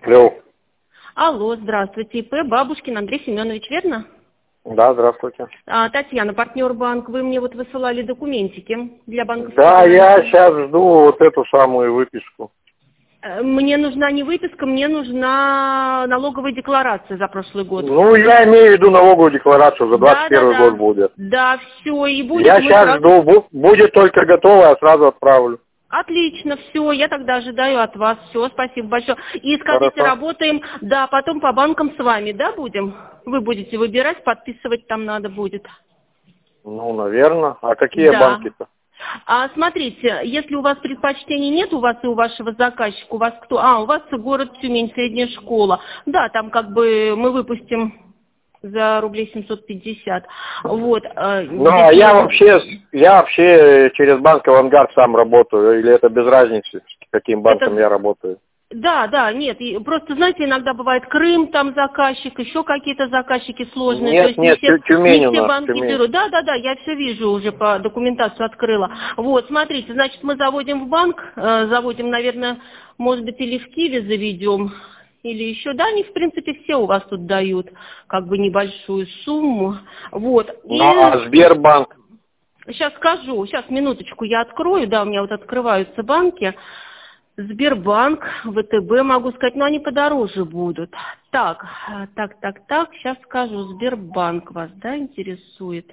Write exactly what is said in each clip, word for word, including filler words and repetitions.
Алло. Алло, здравствуйте. ИП Бабушкин Андрей Семенович, верно? Да, здравствуйте. А, Татьяна, партнер банк. Вы мне вот высылали документики для банковской Да, гарантии. я сейчас жду вот эту самую выписку. Э, Мне нужна не выписка, мне нужна налоговая декларация за прошлый год. Ну, я имею в виду налоговую декларацию, за двадцать Да, да, первый да. год будет. Да, все, и будет. Я мы сейчас сразу- жду, бу- будет только готово, я сразу отправлю. Отлично, все, я тогда ожидаю от вас. Все, спасибо большое. И скажите, Хорошо. работаем, да, потом по банкам с вами, да, будем? Вы будете выбирать, подписывать там надо будет. Ну, наверное. А какие Да. банки-то? А смотрите, если у вас предпочтений нет, у вас и у вашего заказчика, у вас кто? А, у вас город Тюмень, средняя школа. Да, там как бы мы выпустим за рублей семьсот пятьдесят. Вот. э, Ну, а если- я вообще, я вообще через банк «Авангард» сам работаю, или это без разницы, с каким банком Это- я работаю? Да, да, нет, и просто, знаете, иногда бывает Крым, там заказчик, еще какие-то заказчики сложные. Нет, то есть нет, не все, Тю- Тюмень не у все нас, банки Тюмень. берут. Да, да, да, я все вижу уже по документацию открыла. Вот, смотрите, значит, мы заводим в банк, э, заводим, наверное, может быть, или в Киеве заведем, или еще, да, они, в принципе, все у вас тут дают, как бы, небольшую сумму. Вот, и... Ну, а Сбербанк? Сейчас скажу, сейчас, минуточку, я открою, да, у меня вот открываются банки. Сбербанк, ВТБ, могу сказать, но они подороже будут. Так, так, так, так, сейчас скажу, Сбербанк вас, да, интересует?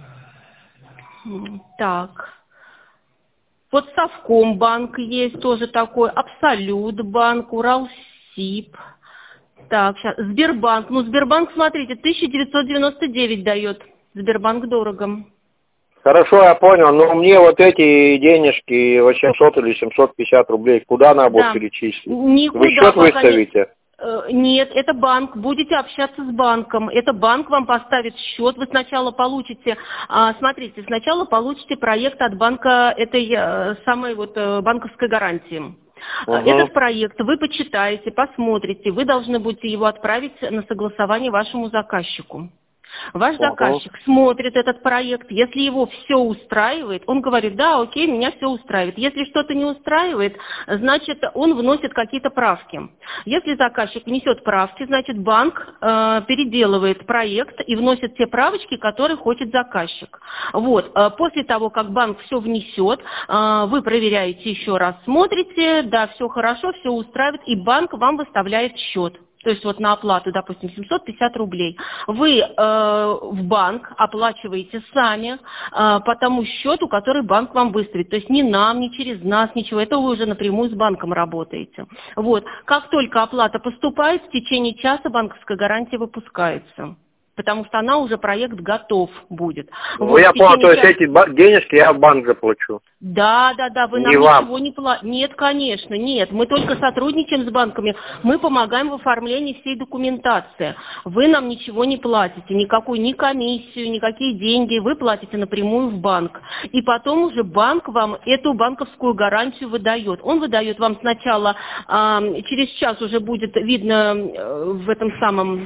Так, вот Совкомбанк есть тоже такой, Абсолют банк, Уралсиб. Так, сейчас, Сбербанк, ну, Сбербанк, смотрите, тысяча девятьсот девяносто девять дает, Сбербанк дорого. Хорошо, я понял, но мне вот эти денежки, восемьсот или семьсот пятьдесят рублей, куда надо будет Да. перечислить? Никуда Вы счет пока не- выставите? Э, Нет, это банк. Будете общаться с банком. Это банк вам поставит счет. Вы сначала получите, а, смотрите, сначала получите проект от банка этой э, самой вот э, банковской гарантии. Угу. Этот проект вы почитаете, посмотрите. Вы должны будете его отправить на согласование вашему заказчику. Ваш Угу. заказчик смотрит этот проект, если его все устраивает, он говорит, да, окей, меня все устраивает. Если что-то не устраивает, значит, он вносит какие-то правки. Если заказчик внесет правки, значит, банк э, переделывает проект и вносит те правочки, которые хочет заказчик. Вот. Э, После того, как банк все внесет, э, вы проверяете еще раз, смотрите, да, все хорошо, все устраивает, и банк вам выставляет счет. То есть вот на оплату, допустим, семьсот пятьдесят рублей. Вы э, в банк оплачиваете сами э, по тому счету, который банк вам выставит. То есть ни нам, ни через нас, ничего. Это вы уже напрямую с банком работаете. Вот. Как только оплата поступает, в течение часа банковская гарантия выпускается. Потому что она уже, проект готов будет. Ну, Вот, я в понял, течение то есть часа- эти ба- денежки я в банк заплачу. Да, да, да, вы Не нам вам. ничего не платите. Нет, конечно, нет. Мы только сотрудничаем с банками. Мы помогаем в оформлении всей документации. Вы нам ничего не платите, никакую ни комиссию, никакие деньги. Вы платите напрямую в банк. И потом уже банк вам эту банковскую гарантию выдает. Он выдает вам сначала, а, через час уже будет видно э, в этом самом...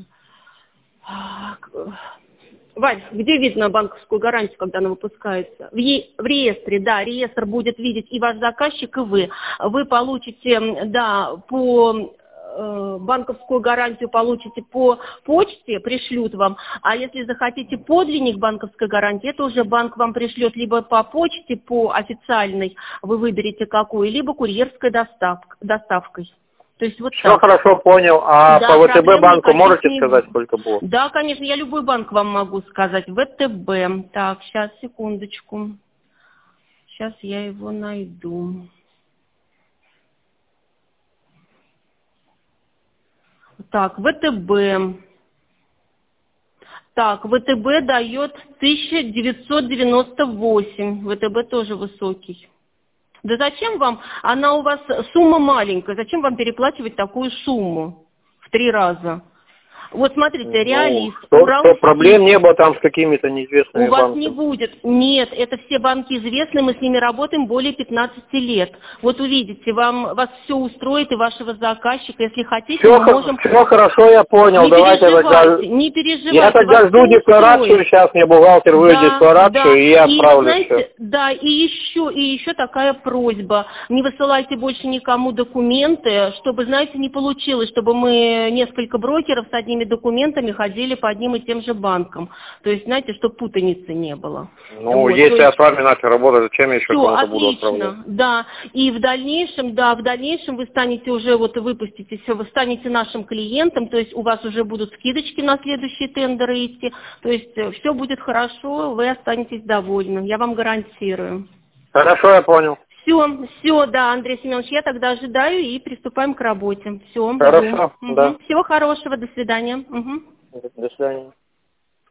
Вань, где видно банковскую гарантию, когда она выпускается? В, е- в реестре, да, реестр будет видеть и ваш заказчик, и вы. Вы получите, да, по э, банковскую гарантию получите по почте, пришлют вам. А если захотите подлинник банковской гарантии, это уже банк вам пришлет либо по почте, по официальной, вы выберете какую, либо курьерской доставк- доставкой. То есть вот Все так. хорошо понял. А Да, по ВТБ проблем банку никаких можете не сказать, будет. сколько было? Да, конечно, я любой банк вам могу сказать. ВТБ. Так, сейчас, секундочку. Сейчас я его найду. Так, ВТБ. Так, ВТБ дает тысяча девятьсот девяносто восемь. ВТБ тоже высокий. Да зачем вам, она у вас сумма маленькая, зачем вам переплачивать такую сумму в три раза? Вот смотрите, Реалист. Ну, что, что проблем не было там с какими-то неизвестными банками. У вас банками. не будет. Нет, это все банки известны, мы с ними работаем более пятнадцати лет. Вот увидите, вам, вас все устроит и вашего заказчика, если хотите, Все, мы можем... все хорошо, я понял. Не Давайте переживайте, тогда... не переживайте. Я тогда жду декларацию, устроит. сейчас мне бухгалтер выйдет Да, декларацию, да. и я И, отправлю знаете, все. да, и еще, и еще такая просьба. Не высылайте больше никому документы, чтобы, знаете, не получилось, чтобы мы несколько брокеров с одними документами ходили по одним и тем же банкам. То есть, знаете, чтобы путаницы не было. Ну, вот, если я есть... с вами начал работать, зачем я еще Все, кому-то буду отправлять? отлично, да. И в дальнейшем, да, в дальнейшем вы станете уже, вот выпуститесь, вы станете нашим клиентом, то есть у вас уже будут скидочки на следующие тендеры идти, то есть все будет хорошо, вы останетесь довольны, я вам гарантирую. Хорошо, я понял. Все, все, да, Андрей Семенович, я тогда ожидаю и приступаем к работе. Все, Хорошо, жду. да. Угу. Всего хорошего, до свидания. Угу. До свидания.